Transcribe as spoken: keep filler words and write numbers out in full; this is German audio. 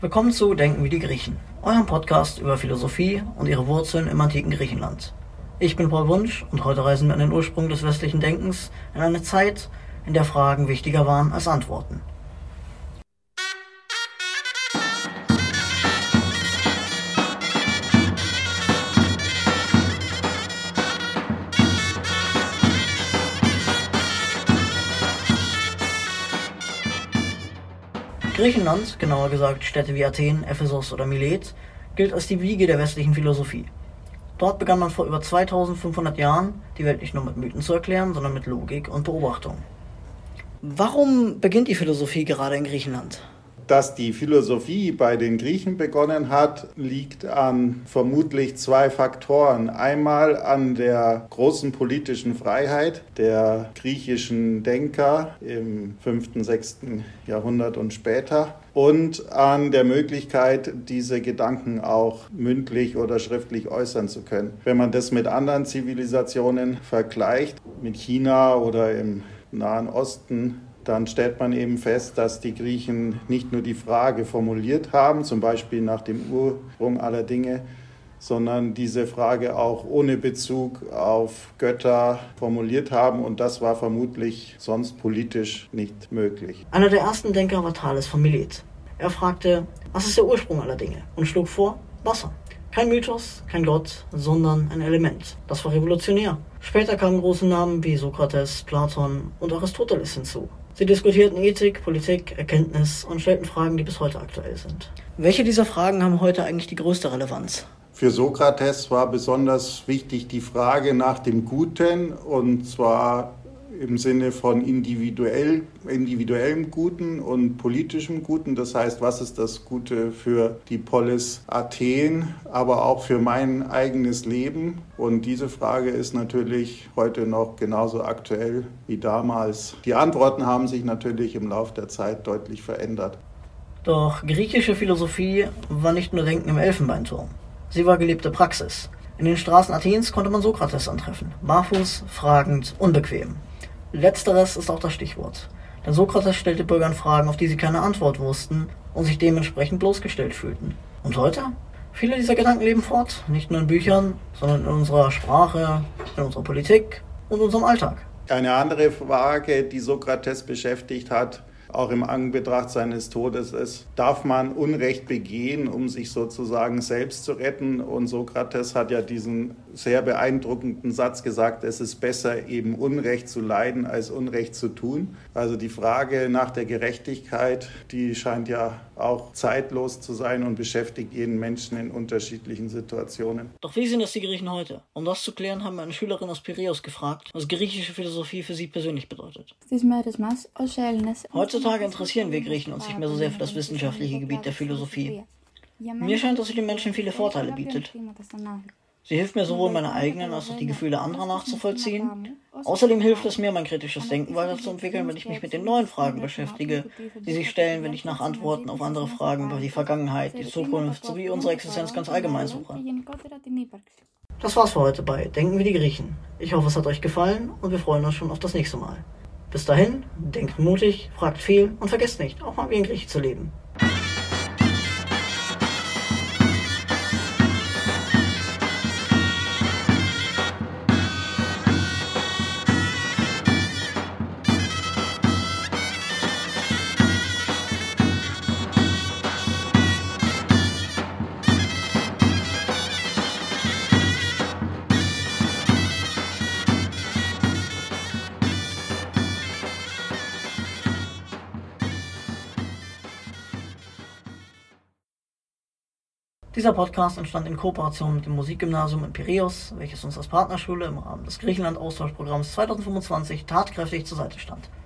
Willkommen zu Denken wie die Griechen, eurem Podcast über Philosophie und ihre Wurzeln im antiken Griechenland. Ich bin Paul Wunsch und heute reisen wir an den Ursprung des westlichen Denkens in eine Zeit, in der Fragen wichtiger waren als Antworten. Griechenland, genauer gesagt Städte wie Athen, Ephesus oder Milet, gilt als die Wiege der westlichen Philosophie. Dort begann man vor über zweitausendfünfhundert Jahren, die Welt nicht nur mit Mythen zu erklären, sondern mit Logik und Beobachtung. Warum beginnt die Philosophie gerade in Griechenland? Dass die Philosophie bei den Griechen begonnen hat, liegt an vermutlich zwei Faktoren. Einmal an der großen politischen Freiheit der griechischen Denker im fünften, sechsten Jahrhundert und später und an der Möglichkeit, diese Gedanken auch mündlich oder schriftlich äußern zu können. Wenn man das mit anderen Zivilisationen vergleicht, mit China oder im Nahen Osten, dann stellt man eben fest, dass die Griechen nicht nur die Frage formuliert haben, zum Beispiel nach dem Ursprung aller Dinge, sondern diese Frage auch ohne Bezug auf Götter formuliert haben. Und das war vermutlich sonst politisch nicht möglich. Einer der ersten Denker war Thales von Milet. Er fragte, was ist der Ursprung aller Dinge? Und schlug vor, Wasser. Kein Mythos, kein Gott, sondern ein Element. Das war revolutionär. Später kamen große Namen wie Sokrates, Platon und Aristoteles hinzu. Sie diskutierten Ethik, Politik, Erkenntnis und stellten Fragen, die bis heute aktuell sind. Welche dieser Fragen haben heute eigentlich die größte Relevanz? Für Sokrates war besonders wichtig die Frage nach dem Guten, und zwar im Sinne von individuell, individuellem Guten und politischem Guten. Das heißt, was ist das Gute für die Polis Athen, aber auch für mein eigenes Leben? Und diese Frage ist natürlich heute noch genauso aktuell wie damals. Die Antworten haben sich natürlich im Laufe der Zeit deutlich verändert. Doch griechische Philosophie war nicht nur Denken im Elfenbeinturm. Sie war gelebte Praxis. In den Straßen Athens konnte man Sokrates antreffen. Barfuß, fragend, unbequem. Letzteres ist auch das Stichwort. Denn Sokrates stellte Bürgern Fragen, auf die sie keine Antwort wussten und sich dementsprechend bloßgestellt fühlten. Und heute? Viele dieser Gedanken leben fort, nicht nur in Büchern, sondern in unserer Sprache, in unserer Politik und unserem Alltag. Eine andere Frage, die Sokrates beschäftigt hat, auch im Anbetracht seines Todes, ist, darf man Unrecht begehen, um sich sozusagen selbst zu retten? Und Sokrates hat ja diesen sehr beeindruckenden Satz gesagt, es ist besser, eben Unrecht zu leiden, als Unrecht zu tun. Also die Frage nach der Gerechtigkeit, die scheint ja auch zeitlos zu sein und beschäftigt jeden Menschen in unterschiedlichen Situationen. Doch wie sehen das die Griechen heute? Um das zu klären, haben wir eine Schülerin aus Piräus gefragt, was griechische Philosophie für sie persönlich bedeutet. Heutzutage interessieren wir Griechen uns nicht mehr so sehr für das wissenschaftliche Gebiet der Philosophie. Mir scheint, dass sie den Menschen viele Vorteile bietet. Sie hilft mir sowohl meine eigenen als auch die Gefühle anderer nachzuvollziehen. Außerdem hilft es mir, mein kritisches Denken weiterzuentwickeln, wenn ich mich mit den neuen Fragen beschäftige, die sich stellen, wenn ich nach Antworten auf andere Fragen über die Vergangenheit, die Zukunft sowie unsere Existenz ganz allgemein suche. Das war's für heute bei Denken wie die Griechen. Ich hoffe, es hat euch gefallen und wir freuen uns schon auf das nächste Mal. Bis dahin, denkt mutig, fragt viel und vergesst nicht, auch mal wie ein Grieche zu leben. Dieser Podcast entstand in Kooperation mit dem Musikgymnasium in Piräus, welches uns als Partnerschule im Rahmen des Griechenland-Austauschprogramms zweitausendfünfundzwanzig tatkräftig zur Seite stand.